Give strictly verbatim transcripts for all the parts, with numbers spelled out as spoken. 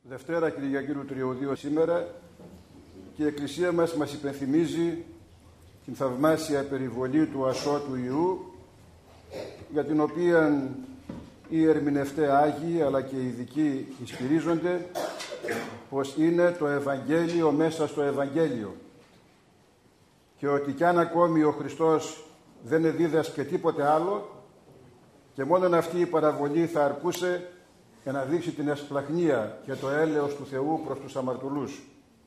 Δευτέρα Κυριακή του Τριωδίου σήμερα και η Εκκλησία μας μας υπενθυμίζει την θαυμάσια περιβολή του ασώτου Ιού, για την οποία οι ερμηνευτές Άγιοι αλλά και οι ειδικοί ισχυρίζονται πως είναι το Ευαγγέλιο μέσα στο Ευαγγέλιο και ότι κι αν ακόμη ο Χριστός δεν δίδασκε τίποτε άλλο και μόνον αυτή η παραβολή θα αρκούσε για να δείξει την εσπλαχνία και το έλεος του Θεού προς τους αμαρτωλούς.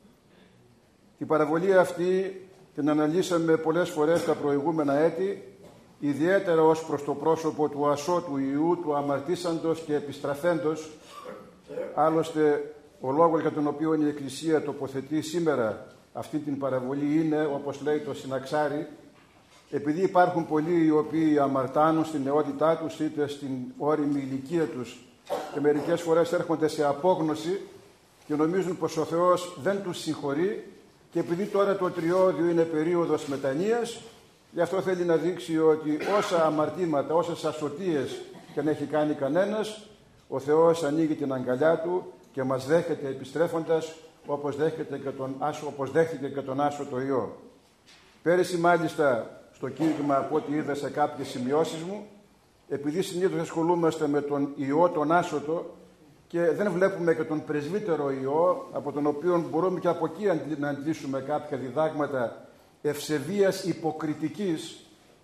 Την παραβολή αυτή την αναλύσαμε πολλές φορές τα προηγούμενα έτη, ιδιαίτερα ως προς το πρόσωπο του ασώτου Ιού, του αμαρτήσαντος και επιστραφέντος. Άλλωστε, ο λόγος για τον οποίο η Εκκλησία τοποθετεί σήμερα αυτή την παραβολή είναι, όπως λέει το Συναξάρι, επειδή υπάρχουν πολλοί οι οποίοι αμαρτάνουν στην νεότητά τους είτε στην όριμη ηλικία τους και μερικές φορές έρχονται σε απόγνωση και νομίζουν πως ο Θεός δεν τους συγχωρεί, και επειδή τώρα το Τριώδιο είναι περίοδος μετανοίας, γι' αυτό θέλει να δείξει ότι όσα αμαρτήματα, όσες ασωτίες και αν έχει κάνει κανένας, ο Θεός ανοίγει την αγκαλιά του και μας δέχεται επιστρέφοντας, όπως, δέχεται και τον άσο, όπως δέχτηκε και τον άσωτο Υιό. Πέρυσι μάλιστα στο κήρυγμα, από ό,τι είδα σε κάποιες σημειώσεις μου, επειδή συνήθως ασχολούμαστε με τον Υιό τον άσωτο και δεν βλέπουμε και τον πρεσβύτερο Υιό, από τον οποίο μπορούμε και από εκεί να αντλήσουμε κάποια διδάγματα ευσεβίας υποκριτικής.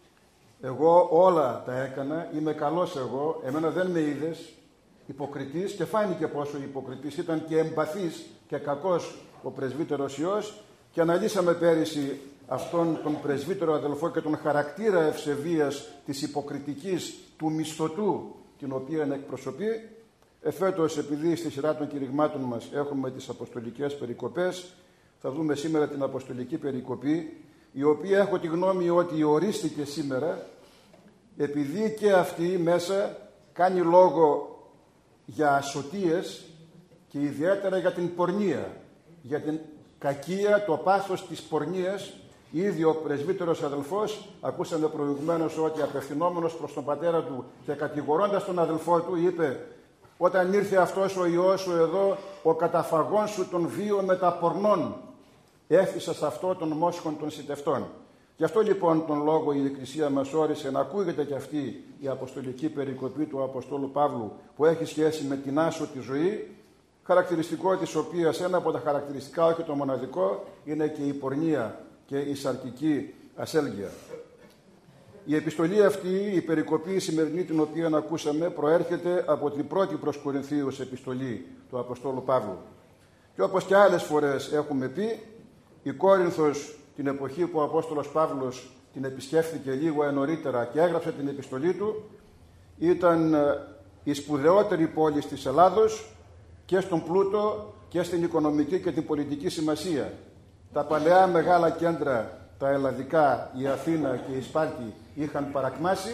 Εγώ όλα τα έκανα, είμαι καλός εγώ, εμένα δεν με είδες υποκριτής, και φάνηκε πόσο υποκριτής ήταν και εμπαθής και κακός ο πρεσβύτερος Υιός, και αναλύσαμε πέρυσι αυτόν τον πρεσβύτερο αδελφό και τον χαρακτήρα ευσεβίας της υποκριτικής του μισθωτού, την οποία εκπροσωπεί. Εφέτος, επειδή στη σειρά των κηρυγμάτων μας έχουμε τις αποστολικές περικοπές, θα δούμε σήμερα την αποστολική περικοπή, η οποία έχω τη γνώμη ότι ορίστηκε σήμερα, επειδή και αυτή μέσα κάνει λόγο για ασωτίες και ιδιαίτερα για την πορνεία, για την κακία, το πάθος της πορνείας. Ήδη ο πρεσβύτερος αδελφός, ακούσαμε προηγουμένως ότι απευθυνόμενος προς τον πατέρα του και κατηγορώντας τον αδελφό του, είπε: όταν ήρθε αυτός ο Υιός σου εδώ, ο καταφαγών σου των βίων μεταπορνών, έφυσα σε αυτό των μόσχων των σιτευτών. Γι' αυτό λοιπόν τον λόγο η Εκκλησία μας όρισε να ακούγεται και αυτή η αποστολική περικοπή του Αποστόλου Παύλου, που έχει σχέση με την άσωτη ζωή, χαρακτηριστικό της οποίας, ένα από τα χαρακτηριστικά, όχι το μοναδικό, είναι και η πορνεία και η σαρκική ασέλγεια. Η επιστολή αυτή, η περικοπή η σημερινή την οποία ακούσαμε, προέρχεται από την πρώτη προς Κορινθίους επιστολή του Αποστόλου Παύλου. Και όπως και άλλες φορές έχουμε πει, η Κόρινθος, την εποχή που ο Απόστολος Παύλος την επισκέφθηκε λίγο νωρίτερα και έγραψε την επιστολή του, ήταν η σπουδαιότερη πόλη της Ελλάδος και στον πλούτο και στην οικονομική και την πολιτική σημασία. Τα παλαιά μεγάλα κέντρα, τα ελλαδικά, η Αθήνα και η Σπάρτη, είχαν παρακμάσει.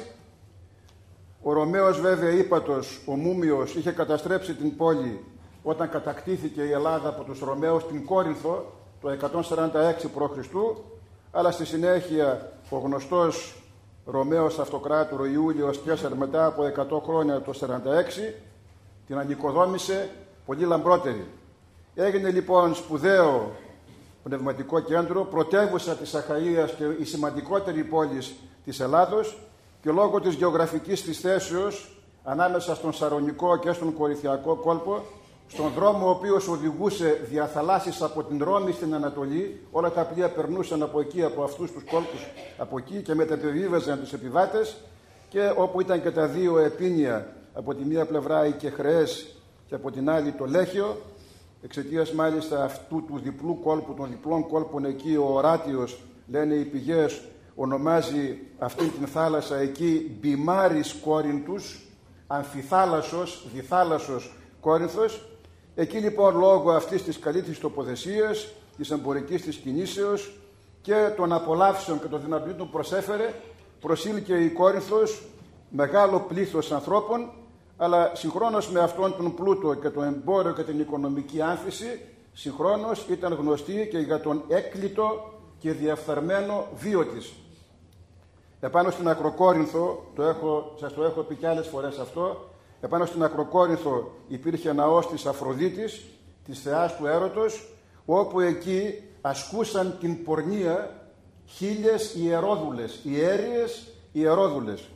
Ο Ρωμαίος βέβαια ύπατος, ο Μούμιος, είχε καταστρέψει την πόλη όταν κατακτήθηκε η Ελλάδα από τους Ρωμαίους στην Κόρινθο το εκατόν σαράντα έξι προ Χριστού, αλλά στη συνέχεια ο γνωστός Ρωμαίος αυτοκράτορ Ιούλιος Καίσαρ, μετά από εκατό χρόνια το σαράντα έξι, την ανοικοδόμησε πολύ λαμπρότερη. Έγινε λοιπόν σπουδαίο πνευματικό κέντρο, πρωτεύουσα της Αχαΐας και η σημαντικότερη πόλη της Ελλάδος, και λόγω της γεωγραφικής της θέσεως ανάμεσα στον Σαρονικό και στον Κορινθιακό κόλπο, στον δρόμο ο οποίος οδηγούσε διαθαλάσσης από την Ρώμη στην Ανατολή, όλα τα πλοία περνούσαν από εκεί, από αυτούς τους κόλπους από εκεί, και μεταπεβίβαζαν τους επιβάτες, και όπου ήταν και τα δύο επίνια, από τη μία πλευρά οι Κεχρεές και από την άλλη το Λέχιο. Εξαιτίας μάλιστα αυτού του διπλού κόλπου, των διπλών κόλπων εκεί, ο Οράτιος, λένε οι πηγές, ονομάζει αυτήν την θάλασσα εκεί Μπιμάρης Κόρινθους, αμφιθάλασσος, διθάλασσος Κόρινθος. Εκεί λοιπόν, λόγω αυτής της καλύτερης τοποθεσίας, της εμπορικής της κινήσεως και των απολαύσεων και των δυνατοτήτων που προσέφερε, προσήλθε η Κόρινθος μεγάλο πλήθος ανθρώπων, αλλά συγχρόνως με αυτόν τον πλούτο και το εμπόριο και την οικονομική άνθηση, συγχρόνως ήταν γνωστή και για τον έκλειτο και διαφθαρμένο βίο της. Επάνω στην Ακροκόρινθο, το έχω, σας το έχω πει και άλλες φορές αυτό, επάνω στην Ακροκόρινθο υπήρχε ναός της Αφροδίτης, της θεάς του έρωτος, όπου εκεί ασκούσαν την πορνεία χίλιες ιερόδουλες, ιέριες ιερόδουλες.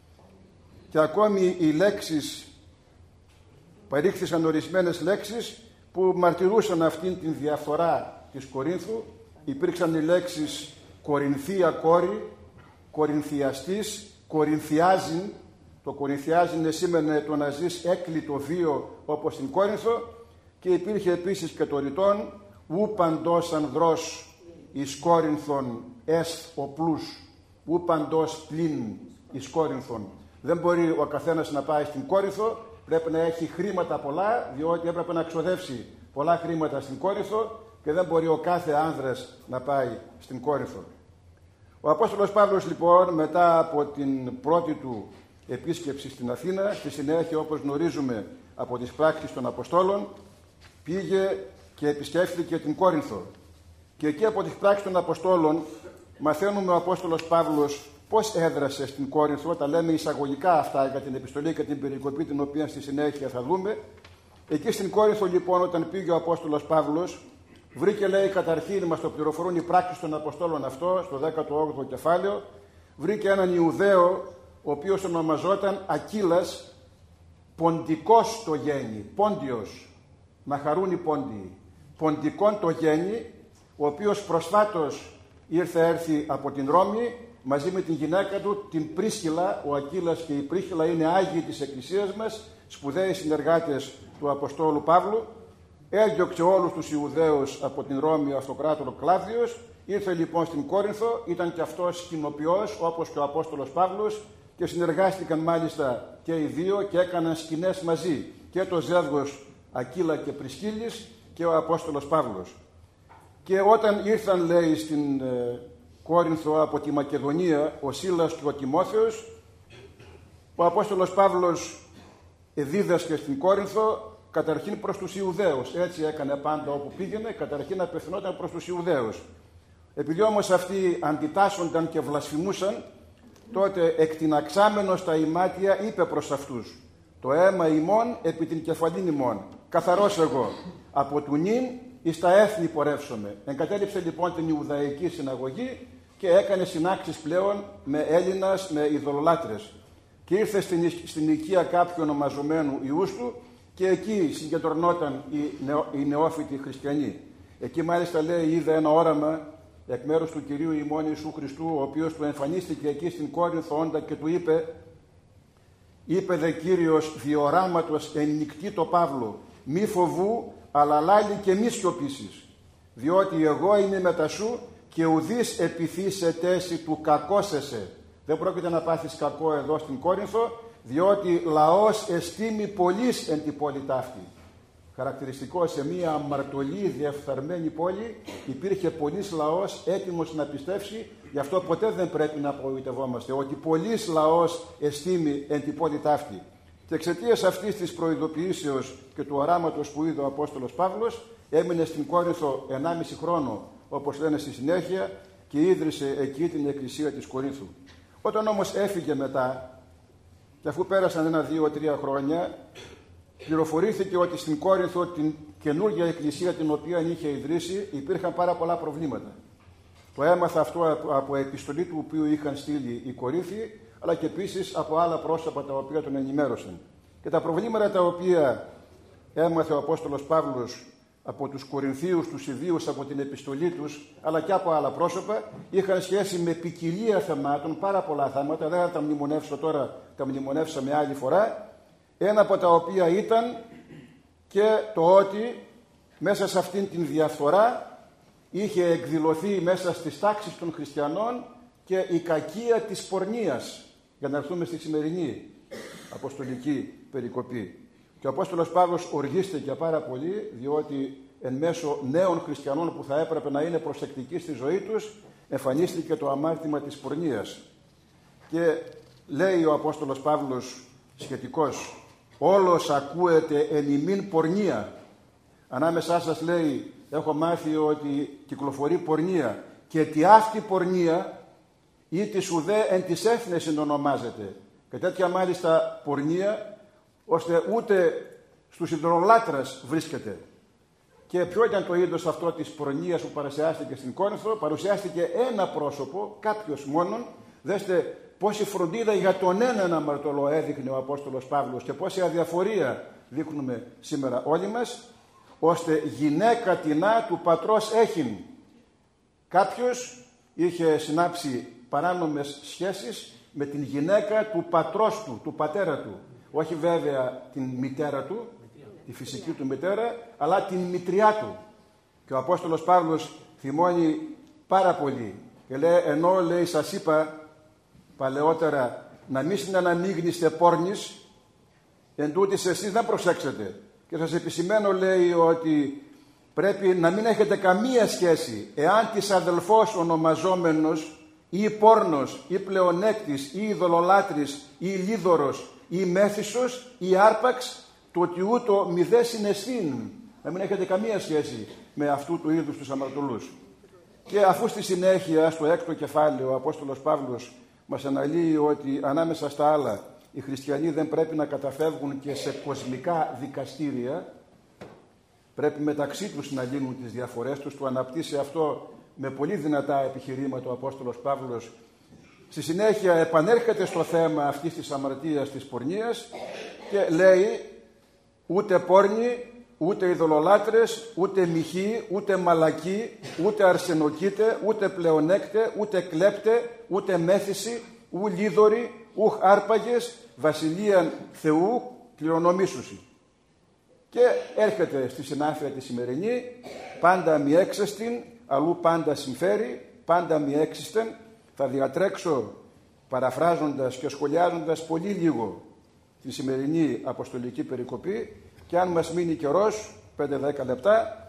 Και ακόμη οι λέξεις, παρήχθησαν ορισμένες λέξεις που μαρτυρούσαν αυτήν την διαφθορά της Κορίνθου. Υπήρξαν οι λέξεις Κορινθία κόρη, Κορινθιαστής, Κορινθιάζιν. Το Κορινθιάζιν σήμαινε το να ζεις έκλειτο βίο όπως στην Κόρινθο, και υπήρχε επίσης και το ρητόν ου παντός ανδρός εις Κόρινθον εστ ο πλούς, ου παντός πλην εις Κόρινθον. Δεν μπορεί ο καθένας να πάει στην Κόρινθο, πρέπει να έχει χρήματα πολλά, διότι έπρεπε να ξοδεύσει πολλά χρήματα στην Κόρινθο, και δεν μπορεί ο κάθε άνδρας να πάει στην Κόρινθο. Ο Απόστολος Παύλος λοιπόν, μετά από την πρώτη του επίσκεψη στην Αθήνα, στη συνέχεια, όπως γνωρίζουμε από τις πράξεις των Αποστόλων, πήγε και επισκέφθηκε την Κόρινθο. Και εκεί από τις πράξεις των Αποστόλων μαθαίνουμε ο Απόστολος Παύλος πώς έδρασε στην Κόρινθο. Τα λέμε εισαγωγικά αυτά για την επιστολή και την περικοπή, την οποία στη συνέχεια θα δούμε. Εκεί στην Κόρινθο λοιπόν, όταν πήγε ο Απόστολος Παύλος, βρήκε, λέει, καταρχήν, μας το πληροφορούν οι πράξεις των Αποστόλων αυτό, στο δέκατο όγδοο κεφάλαιο, βρήκε έναν Ιουδαίο, ο οποίος ονομαζόταν Ακύλας, ποντικός το γέννη, πόντιος, να χαρούν οι πόντιοι, ποντικών το γέννη, ο οποίος προσφάτως ήρθε έρθει από την Ρώμη μαζί με την γυναίκα του, την Πρίσκυλα. Ο Ακύλας και η Πρίσκυλα είναι άγιοι της Εκκλησίας μας, σπουδαίοι συνεργάτες του Αποστόλου Παύλου. Έδιωξε όλους τους Ιουδαίους από την Ρώμη ο αυτοκράτορο Κλάβδιος. Ήρθε λοιπόν στην Κόρινθο, ήταν και αυτός σκηνοποιός όπως και ο Απόστολος Παύλος, και συνεργάστηκαν μάλιστα και οι δύο και έκαναν σκηνές μαζί, και το ζεύγος Ακύλα και Πρισκύλης και ο Απόστολος Παύλος. Και όταν ήρθαν, λέει, στην ε, Κόρινθο από τη Μακεδονία ο Σίλας και ο Τιμόθεος, ο Απόστολος Παύλος δίδασκε στην Κόρινθο καταρχήν προς τους Ιουδαίους. Έτσι έκανε πάντα όπου πήγαινε, καταρχήν απευθυνόταν προς τους Ιουδαίους. Επειδή όμως αυτοί αντιτάσσονταν και βλασφημούσαν, τότε εκτιναξάμενος τα ημάτια είπε προς αυτούς: το αίμα ημών επί την κεφαλήν ημών, καθαρός εγώ, από του νυν εις τα έθνη πορεύσομαι. Εγκατέλειψε λοιπόν την Ιουδαϊκή συναγωγή και έκανε συνάξεις πλέον με Έλληνας, με ειδωλολάτρες. Και ήρθε στην, στην οικία κάποιου ονομαζομένου Ιούστου, και εκεί συγκεντρωνόταν οι, νεο, οι νεόφοιτοι χριστιανοί. Εκεί μάλιστα, λέει, είδε ένα όραμα εκ μέρους του Κυρίου ημών Ιησού Χριστού, ο οποίος του εμφανίστηκε εκεί στην Κόρινθο όντα και του είπε: είπε δε Κύριος διοράματος εν νυκτή το Παύλο, μη φοβού, αλλά λάλη και μη σιωπήσεις, διότι εγώ είμαι μετά σου και ουδείς επιθύσετέσι του κακώσεσαι. Δεν πρόκειται να πάθεις κακό εδώ στην Κόρινθο, διότι λαός εστίμη πολλής εν τη πόλη ταύτη. Χαρακτηριστικό, σε μια αμαρτωλή διεφθαρμένη πόλη υπήρχε πολλής λαός έτοιμος να πιστεύσει. Γι' αυτό ποτέ δεν πρέπει να απογοητευόμαστε, ότι πολλής λαός εστίμη εν τη πόλη ταύτη. Και εξαιτίας αυτής της προειδοποιήσεως και του οράματος που είδε ο Απόστολος Παύλος, έμεινε στην Κόρινθο ενάμιση χρόνο, όπως λένε στη συνέχεια, και ίδρυσε εκεί την εκκλησία της Κορίνθου. Όταν όμως έφυγε μετά, και αφού πέρασαν ένα, δύο, τρία χρόνια, πληροφορήθηκε ότι στην Κόρινθο, την καινούργια εκκλησία την οποία είχε ιδρύσει, υπήρχαν πάρα πολλά προβλήματα. Το έμαθα αυτό από επιστολή του οποίου είχαν στείλει οι Κορίνθιοι, αλλά και επίσης από άλλα πρόσωπα τα οποία τον ενημέρωσαν. Και τα προβλήματα τα οποία έμαθε ο Απόστολος Παύλος από τους Κορινθίους, τους Ιδίους, από την επιστολή τους, αλλά και από άλλα πρόσωπα, είχαν σχέση με ποικιλία θεμάτων, πάρα πολλά θέματα. Δεν θα τα μνημονεύσω τώρα, τα μνημονεύσαμε άλλη φορά. Ένα από τα οποία ήταν και το ότι μέσα σε αυτήν την διαφθορά είχε εκδηλωθεί μέσα στις τάξεις των χριστιανών και η κακία της πορνείας, για να έρθουμε στη σημερινή αποστολική περικοπή. Και ο Απόστολος Παύλος οργίστηκε πάρα πολύ, διότι εν μέσω νέων χριστιανών που θα έπρεπε να είναι προσεκτικοί στη ζωή τους, εμφανίστηκε το αμάρτημα της πορνείας. Και λέει ο Απόστολος Παύλος σχετικώς: όλος ακούεται εν ημίν πορνεία. Ανάμεσά σας, λέει, έχω μάθει ότι κυκλοφορεί πορνεία, και τι αυτή πορνεία ή της ουδέ εν της έθνεσιν ονομάζεται. Και τέτοια μάλιστα πορνεία, ώστε ούτε στους ειδωλολάτρες βρίσκεται. Και ποιο ήταν το είδος αυτό της πορνείας που παρουσιάστηκε στην Κόρινθο? Παρουσιάστηκε ένα πρόσωπο, κάποιος μόνον. Δέστε πόση φροντίδα για τον έναν αμαρτωλό έδειχνε ο Απόστολος Παύλος και πόση αδιαφορία δείχνουμε σήμερα όλοι μας, ώστε γυναίκα τινά του πατρός έχειν. Κάποιος είχε συνάψει παράνομες σχέσεις με την γυναίκα του πατρός του, του πατέρα του. Όχι βέβαια την μητέρα του, τη φυσική του μητέρα, αλλά την μητριά του. Και ο Απόστολος Παύλος θυμώνει πάρα πολύ και λέει, ενώ λέει σας είπα παλαιότερα να μην συναναμίγνυστε πόρνης, εν τούτοις εσείς δεν προσέξετε. Και σας επισημαίνω, λέει, ότι πρέπει να μην έχετε καμία σχέση εάν της αδελφός ονομαζόμενος ή πόρνος ή πλεονέκτης ή ειδωλολάτρης ή λίδωρος ή μέθησος ή άρπαξ, το ότι ούτω μη δε συναισθήν. Να μην έχετε καμία σχέση με αυτού του είδους τους αμαρτωλούς. Και αφού στη συνέχεια στο έκτο κεφάλαιο ο Απόστολος Παύλος μας αναλύει ότι ανάμεσα στα άλλα οι χριστιανοί δεν πρέπει να καταφεύγουν και σε κοσμικά δικαστήρια, πρέπει μεταξύ τους να λύνουν τις διαφορές τους, του αναπτύσσει αυτό με πολύ δυνατά επιχειρήματα ο Απόστολος Παύλος. Στη συνέχεια επανέρχεται στο θέμα αυτής της αμαρτίας της πορνείας και λέει ούτε πόρνοι, ούτε ειδωλολάτρες, ούτε μοιχοί, ούτε μαλακοί, ούτε αρσενοκίτε, ούτε πλεονέκτε, ούτε κλέπτε, ούτε μέθηση, ου λίδωροι, ουχ άρπαγες, βασιλείαν Θεού κληρονομήσουσι. Και έρχεται στη συνάφεια τη σημερινή, πάντα μη έξεστην, αλλού πάντα συμφέρει, πάντα μη έξιστεν. Θα διατρέξω παραφράζοντας και σχολιάζοντας πολύ λίγο τη σημερινή αποστολική περικοπή και αν μας μείνει καιρός, πέντε με δέκα λεπτά,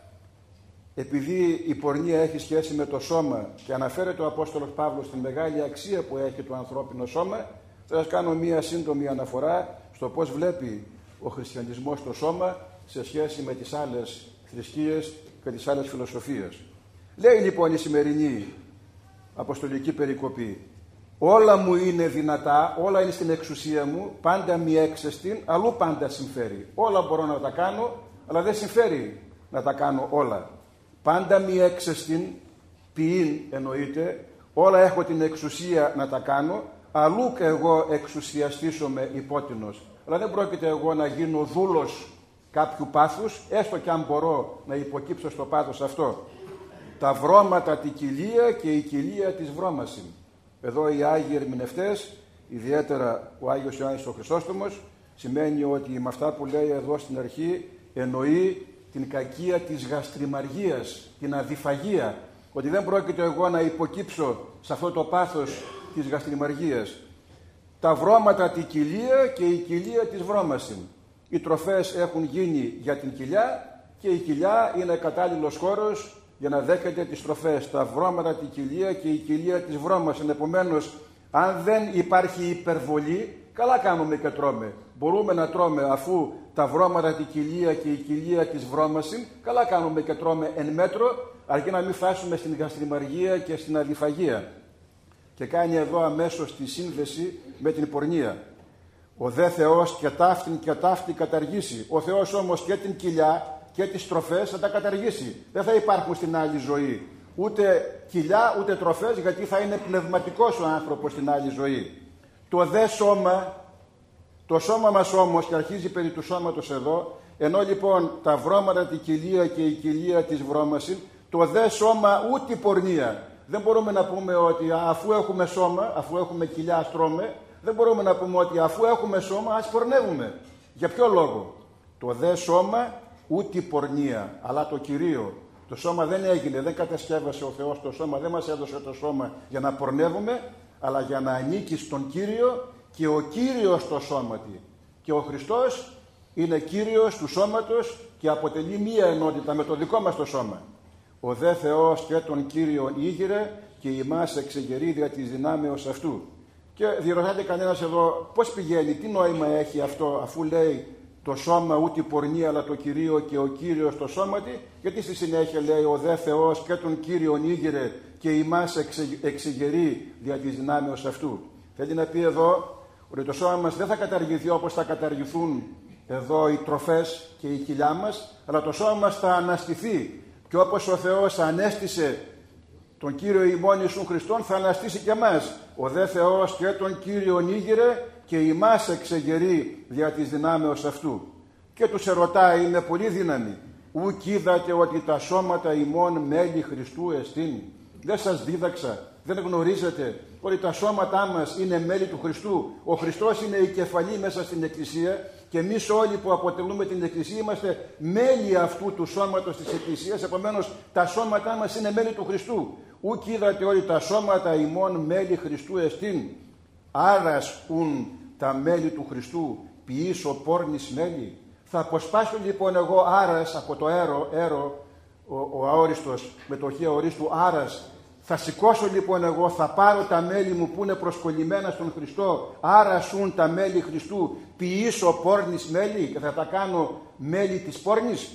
επειδή η πορνεία έχει σχέση με το σώμα και αναφέρεται ο Απόστολος Παύλος στην μεγάλη αξία που έχει το ανθρώπινο σώμα, θα σας κάνω μία σύντομη αναφορά στο πώς βλέπει ο χριστιανισμός το σώμα σε σχέση με τις άλλες θρησκείες και τις άλλες φιλοσοφίες. Λέει λοιπόν η σημερινή αποστολική περικοπή, όλα μου είναι δυνατά, όλα είναι στην εξουσία μου, πάντα μη έξεστην, αλλού πάντα συμφέρει. Όλα μπορώ να τα κάνω, αλλά δεν συμφέρει να τα κάνω όλα. Πάντα μη έξεστην, ποιήν εννοείται, όλα έχω την εξουσία να τα κάνω, αλλού και εγώ εξουσιαστήσομαι υπότινος. Αλλά δεν πρόκειται εγώ να γίνω δούλος κάποιου πάθους, έστω και αν μπορώ να υποκύψω στο πάθος αυτό. Τα βρώματα τη κοιλία και η κοιλία της βρώμασιν. Εδώ οι Άγιοι ερμηνευτές, ιδιαίτερα ο Άγιος Ιωάννης ο Χρυσόστομος, σημαίνει ότι με αυτά που λέει εδώ στην αρχή εννοεί την κακία της γαστριμαργίας, την αδιφαγία, ότι δεν πρόκειται εγώ να υποκύψω σε αυτό το πάθος της γαστριμαργίας. Τα βρώματα τη κοιλία και η κοιλία της βρώμασιν. Οι τροφές έχουν γίνει για την κοιλιά και η κοιλιά είναι κατάλληλος χώρος για να δέχεται τις τροφές. Τα βρώματα τη κοιλία και η κοιλία της βρώμασιν. Επομένως, αν δεν υπάρχει υπερβολή, καλά κάνουμε και τρώμε. Μπορούμε να τρώμε αφού τα βρώματα τη κοιλία και η κοιλία της βρώμασιν, καλά κάνουμε και τρώμε εν μέτρο, αρκεί να μην φτάσουμε στην γαστριμαργία και στην αδιφαγία. Και κάνει εδώ αμέσως τη σύνδεση με την πορνεία. Ο δε Θεός και ταύτην και ταύτη καταργήσει. Ο Θεός όμως και την κοιλιά και τις τροφές θα τα καταργήσει. Δεν θα υπάρχουν στην άλλη ζωή ούτε κοιλιά ούτε τροφές, γιατί θα είναι πνευματικός ο άνθρωπος στην άλλη ζωή. Το δε σώμα, το σώμα μας όμως, και αρχίζει περί του σώματος εδώ, ενώ λοιπόν τα βρώματα τη κοιλία και η κοιλία της βρώμασιν, το δε σώμα ούτε πορνεία. Δεν μπορούμε να πούμε ότι αφού έχουμε σώμα, αφού έχουμε κοιλιά ας τρώμε. Δεν μπορούμε να πούμε ότι αφού έχουμε σώμα ας πορνεύουμε. Για ποιο λόγο? Το δε σώμα ούτε πορνεία, αλλά το Κυρίο. Το σώμα δεν έγινε, δεν κατασκεύασε ο Θεός το σώμα, δεν μας έδωσε το σώμα για να πορνεύουμε, αλλά για να ανήκει στον Κύριο και ο Κύριος το σώματι. Και ο Χριστός είναι Κύριος του σώματος και αποτελεί μία ενότητα με το δικό μας το σώμα. Ο δε Θεός και τον Κύριον ήγηρε και ημάς εξεγερεί δια της δυνάμεως αυτού. Και διερωτάται κανένας εδώ πώς πηγαίνει, τι νόημα έχει αυτό, αφού λέει το σώμα ούτε πορνεία αλλά το Κυρίο και ο Κύριος το σώματι, γιατί στη συνέχεια λέει ο δε Θεός και τον Κύριον ήγηρε και ημάς εξεγερεί δια της δυνάμεως αυτού. Θέλει να πει εδώ ότι το σώμα μας δεν θα καταργηθεί όπως θα καταργηθούν εδώ οι τροφές και η κοιλιά μας, αλλά το σώμα μας θα αναστηθεί. Και όπως ο Θεός ανέστησε τον Κύριο ημών Ιησούν Χριστόν, θα αναστήσει και εμάς. Ο δε Θεός και τον Κύριον ήγηρε και ημάς εξεγερεί δια της δυνάμεως αυτού. Και τους ερωτάει με πολύ δύναμη. Ουκ είδατε ότι τα σώματα ημών μέλη Χριστού εστίν. Δεν σας δίδαξα, δεν γνωρίζετε ότι τα σώματά μας είναι μέλη του Χριστού. Ο Χριστός είναι η κεφαλή μέσα στην Εκκλησία και εμείς όλοι που αποτελούμε την Εκκλησία είμαστε μέλη αυτού του σώματος της Εκκλησίας. Επομένως τα σώματά μας είναι μέλη του Χριστού. Ουκ είδατε ότι τα σώματα ημών μέλη Χριστού εστίν. Άρας ουν τα μέλη του Χριστού ποιήσω πόρνης μέλη. Θα αποσπάσω λοιπόν εγώ άρας από το έρο, έρο ο, ο αόριστος με το χ αορίστου άρας. Θα σηκώσω λοιπόν εγώ, θα πάρω τα μέλη μου που είναι προσκολλημένα στον Χριστό, άρασουν τα μέλη Χριστού, ποιήσω πόρνης μέλη και θα τα κάνω μέλη της πόρνης.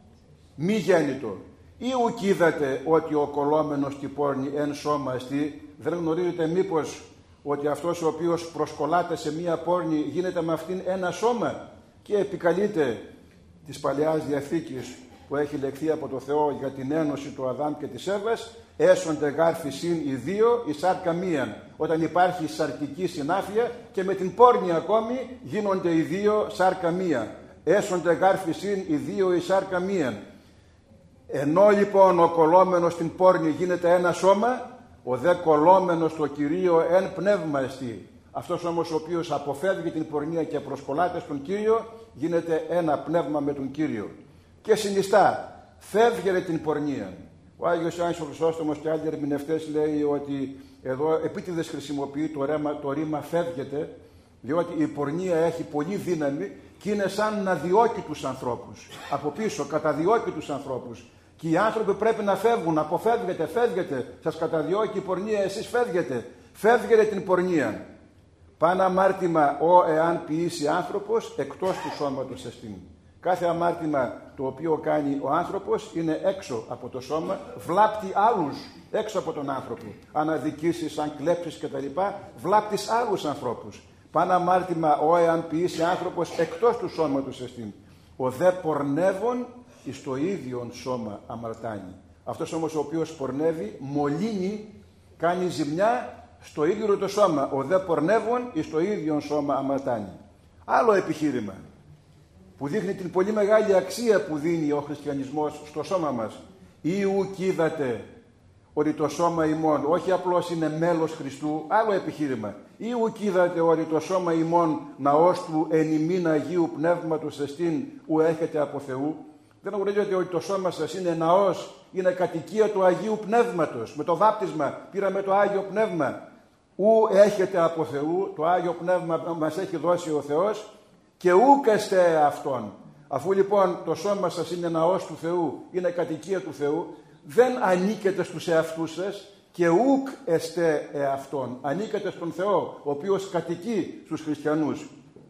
Μη γέννητο. Ή ουκ είδατε ότι ο κολλόμενος τη πόρνη εν σώμα εστί. Δεν γνωρίζετε μήπως ότι αυτός ο οποίος προσκολάται σε μία πόρνη γίνεται με αυτήν ένα σώμα? Και επικαλείται της Παλαιάς Διαθήκης που έχει λεχθεί από το Θεό για την ένωση του Αδάμ και της Εύας, έσονται γάρ φυσίν οι δύο η σάρκα μίαν. Όταν υπάρχει σαρκική συνάφεια και με την πόρνη ακόμη γίνονται οι δύο σάρκα μία. Έσονται γάρ φυσίν οι δύο η σάρκα μίαν. Ενώ λοιπόν ο κολλόμενος στην πόρνη γίνεται ένα σώμα, ο δε κολλόμενος στο Κυρίο εν πνεύμα εστί. Αυτός όμως ο οποίος αποφεύγει την πορνεία και προσκολάται στον Κύριο γίνεται ένα πνεύμα με τον Κύριο. Και συνιστά, φεύγερε την πορνεία. Ο Άγιος Ιωάννης ο Χρυσόστομος και άλλοι ερμηνευτές λέει ότι εδώ επίτηδες χρησιμοποιεί το, ρέμα, το ρήμα φεύγεται, διότι η πορνεία έχει πολύ δύναμη και είναι σαν να διώκει τους ανθρώπους. Από πίσω καταδιώκει τους ανθρώπους. Και οι άνθρωποι πρέπει να φεύγουν, αποφεύγετε, φεύγετε. Σας καταδιώκει η πορνεία, εσείς φεύγετε. Φεύγετε την πορνεία. Παν αμάρτημα ο εάν ποιήσει άνθρωπος εκτός του σώματος εστίν. Κάθε αμάρτημα το οποίο κάνει ο άνθρωπος είναι έξω από το σώμα, βλάπτει άλλους έξω από τον άνθρωπο. Αν αδικήσεις, αν κλέψεις κτλ. Βλάπτεις άλλους ανθρώπους. Παν αμάρτημα ο εάν ποιήσει άνθρωπος εκτός του σώματος εστίν. Ο δε πορνεύων εις το ίδιον σώμα αμαρτάνει. Αυτός όμως ο οποίος πορνεύει μολύνει, κάνει ζημιά στο ίδιο το σώμα. Ο δε πορνεύων εις το ίδιον σώμα αμαρτάνει. Άλλο επιχείρημα που δείχνει την πολύ μεγάλη αξία που δίνει ο χριστιανισμός στο σώμα μας. Ή ουκ είδατε ότι το σώμα ημών όχι απλώς είναι μέλος Χριστού, άλλο επιχείρημα. Ή ουκ είδατε ότι το σώμα ημών ναός του εν ημίν Αγίου Πνεύματος εστίν ου έχετε από Θεού. Δεν γνωρίζετε ότι το σώμα σας είναι ναός, είναι κατοικία του Αγίου Πνεύματος. Με το βάπτισμα πήραμε το Άγιο Πνεύμα. Ου έχετε από Θεού, το Άγιο Πνεύμα μας έχει δώσει ο Θεός και ούκ εστέ αυτόν. Αφού λοιπόν το σώμα σας είναι ναός του Θεού, είναι κατοικία του Θεού, δεν ανήκετε στους εαυτούς σας και ούκ εστέ εαυτόν. Ανήκετε στον Θεό, ο οποίος κατοικεί στους χριστιανούς.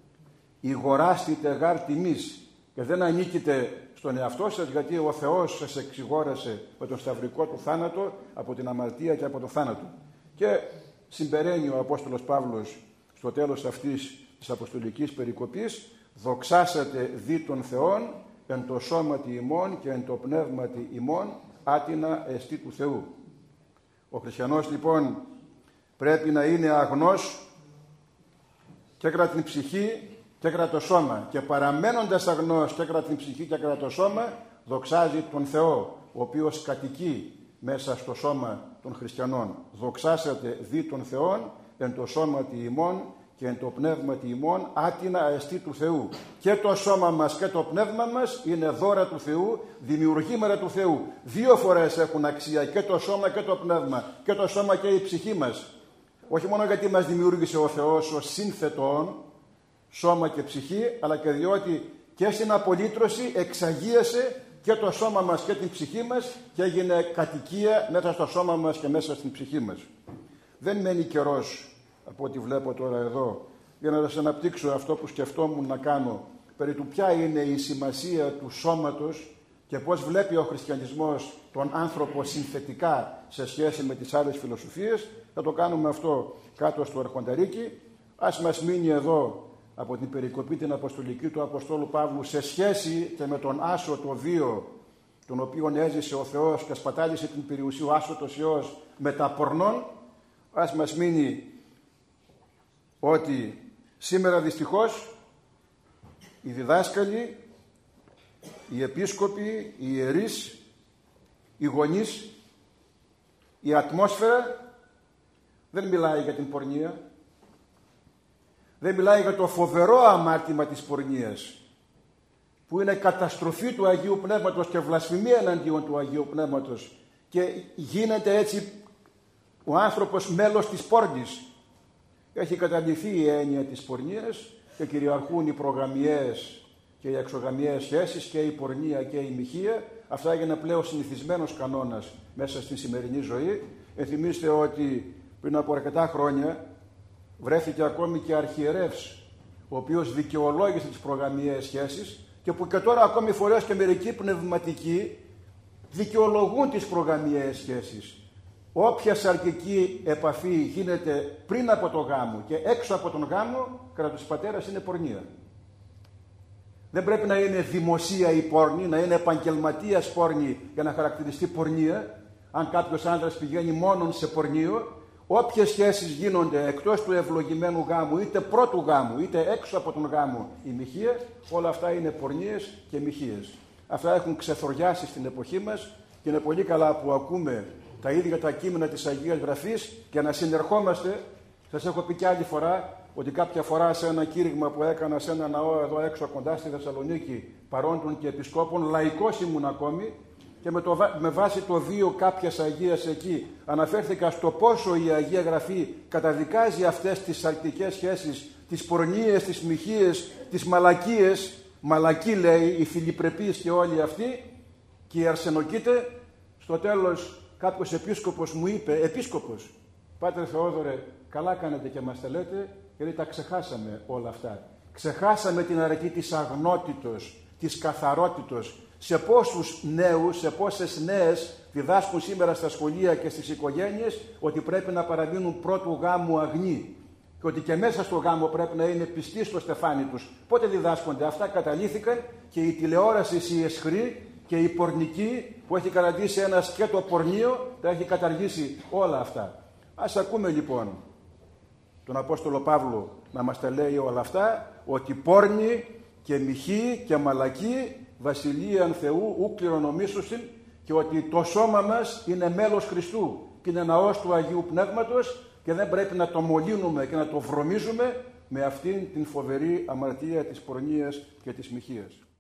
Ηγοράστητε γάρ τιμής και δεν ανήκετε στον εαυτό σας, γιατί ο Θεός σας εξηγόρασε με τον σταυρικό του θάνατο από την αμαρτία και από τον θάνατο. Και συμπεραίνει ο Απόστολος Παύλος στο τέλος αυτής της αποστολικής περικοπής, δοξάσατε δι των Θεών εν το σώματι ημών και εν το πνεύματι ημών άτινα εστί του Θεού. Ο χριστιανός λοιπόν πρέπει να είναι αγνός και κρατά την ψυχή και κρατά το σώμα, και παραμένοντας αγνός και κρατά την ψυχή και κρατά το σώμα δοξάζει τον Θεό, ο οποίος κατοικεί μέσα στο σώμα των χριστιανών. Δοξάσατε δι των Θεών εν το σώματι ημών και εν το πνεύματι ημών άτινα εστί του Θεού. Και το σώμα μας και το πνεύμα μας είναι δώρα του Θεού, δημιουργήματα του Θεού. Δύο φορές έχουν αξία, και το σώμα και το πνεύμα, και το σώμα και η ψυχή μας. Όχι μόνο γιατί μας δημιούργησε ο Θεός ως σύνθετον σώμα και ψυχή, αλλά και διότι και στην απολύτρωση εξαγίασε και το σώμα μας και την ψυχή μας και έγινε κατοικία μέσα στο σώμα μας και μέσα στην ψυχή μας. Δεν μένει καιρός, από ό,τι βλέπω τώρα εδώ, για να σας αναπτύξω αυτό που σκεφτόμουν να κάνω, περί του ποια είναι η σημασία του σώματος και πώς βλέπει ο χριστιανισμός τον άνθρωπο συνθετικά σε σχέση με τις άλλες φιλοσοφίες. Θα το κάνουμε αυτό κάτω στο αρχονταρίκι. Ας μας μείνει εδώ από την περικοπή την αποστολική του Αποστόλου Παύλου σε σχέση και με τον άσο το βίο, τον οποίον έζησε ο Θεός και σπατάλησε την περιουσία ο άσωτος Υιός με τα πορνών, ας μας μείνει ότι σήμερα δυστυχώς οι διδάσκαλοι, οι επίσκοποι, οι ιερείς, οι γονείς, η ατμόσφαιρα δεν μιλάει για την πορνεία, δεν μιλάει για το φοβερό αμάρτημα της πορνείας, που είναι καταστροφή του Αγίου Πνεύματος και βλασφημία εναντίον του Αγίου Πνεύματος, και γίνεται έτσι ο άνθρωπος μέλος της πόρνης. Έχει καταληφθεί η έννοια της πορνείας και κυριαρχούν οι προγαμιές και οι εξωγαμιές σχέσεις και η πορνεία και η μοιχεία. Αυτά έγινε πλέον συνηθισμένος κανόνας μέσα στην σημερινή ζωή. Ενθυμίστε ότι πριν από αρκετά χρόνια βρέθηκε ακόμη και αρχιερεύς, ο οποίος δικαιολόγησε τις προγαμιές σχέσεις, και που και τώρα ακόμη φορές και μερικοί πνευματικοί δικαιολογούν τις προγαμιές σχέσεις. Όποια σαρκική επαφή γίνεται πριν από το γάμο και έξω από τον γάμο, κατά τους πατέρας είναι πορνεία. Δεν πρέπει να είναι δημοσία η πόρνη, να είναι επαγγελματίας πόρνη για να χαρακτηριστεί πορνεία. Αν κάποιος άντρας πηγαίνει μόνον σε πορνείο, όποιες σχέσεις γίνονται εκτός του ευλογημένου γάμου, είτε πρώτου γάμου, είτε έξω από τον γάμο, η μοιχεία, όλα αυτά είναι πορνείες και μοιχείες. Αυτά έχουν ξεθοριάσει στην εποχή μας και είναι πολύ καλά που ακούμε τα ίδια τα κείμενα της Αγίας Γραφής και να συνερχόμαστε. Σας έχω πει και άλλη φορά ότι κάποια φορά σε ένα κήρυγμα που έκανα σε ένα ναό εδώ έξω κοντά στη Θεσσαλονίκη, παρόντων και επισκόπων, λαϊκός ήμουν ακόμη, και με, το, με βάση το βίο κάποιας Αγίας εκεί αναφέρθηκα στο πόσο η Αγία Γραφή καταδικάζει αυτές τις σαρκτικές σχέσεις, τις πορνείες, τις μοιχείες, τις μαλακίες. Μαλακή λέει, οι φιλιπρεπείς και όλοι αυτοί, και οι αρσενοκήτε. Στο τέλος κάποιος επίσκοπος μου είπε, επίσκοπος, Πάτερ Θεόδωρε, καλά κάνετε και μας τα λέτε, γιατί τα ξεχάσαμε όλα αυτά. Ξεχάσαμε την αρετή της αγνότητος, της καθαρότητος. Σε πόσους νέους, σε πόσες νέες διδάσκουν σήμερα στα σχολεία και στις οικογένειες ότι πρέπει να παραμείνουν πρώτου γάμου αγνοί και ότι και μέσα στο γάμο πρέπει να είναι πιστοί στο στεφάνι τους. Πότε διδάσκονται αυτά? Καταλήθηκαν, και η τηλεόραση η αισχρή και η πορνική που έχει καταντήσει ένα σκέτο πορνείο τα έχει καταργήσει όλα αυτά. Ας ακούμε λοιπόν τον Απόστολο Παύλο να μας τα λέει όλα αυτά, ότι πόρνη και μοιχή και μαλακή βασιλείαν Θεού ου κληρονομήσουσιν, και ότι το σώμα μας είναι μέλος Χριστού και είναι ναός του Αγίου Πνεύματος και δεν πρέπει να το μολύνουμε και να το βρωμίζουμε με αυτήν την φοβερή αμαρτία της πορνείας και της μοιχείας.